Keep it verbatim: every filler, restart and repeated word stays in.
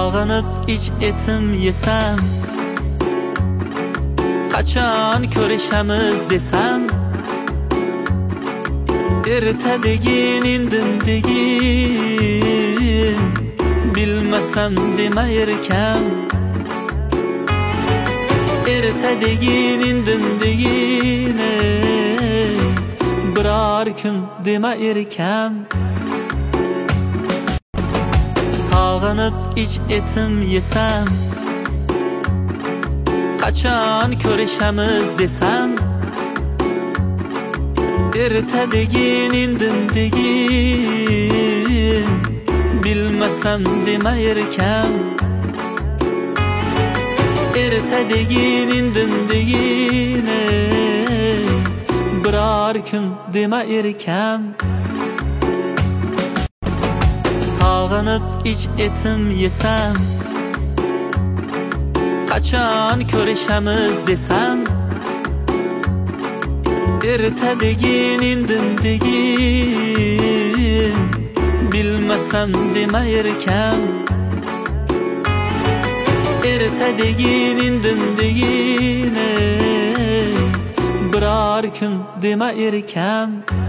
Sağınıp iç etim yesem, qachon ko'rishamiz desam, ertadagin indin degin bilmasam demayerkam. Ertadagin indin degin biror kun demayerkam. Sağınıp iç etim yesam, qachon ko'rishamiz desam, ertadagin indin degin bilmasam demayerkam. Ertadagin indin degin biror kun demayerkam. Sağınıp iç etim yesam, qachon ko'rishamiz desam, ertadagin indin degin bilmasam demayerkam. Ertadagin indin degin biror kun demayerkam.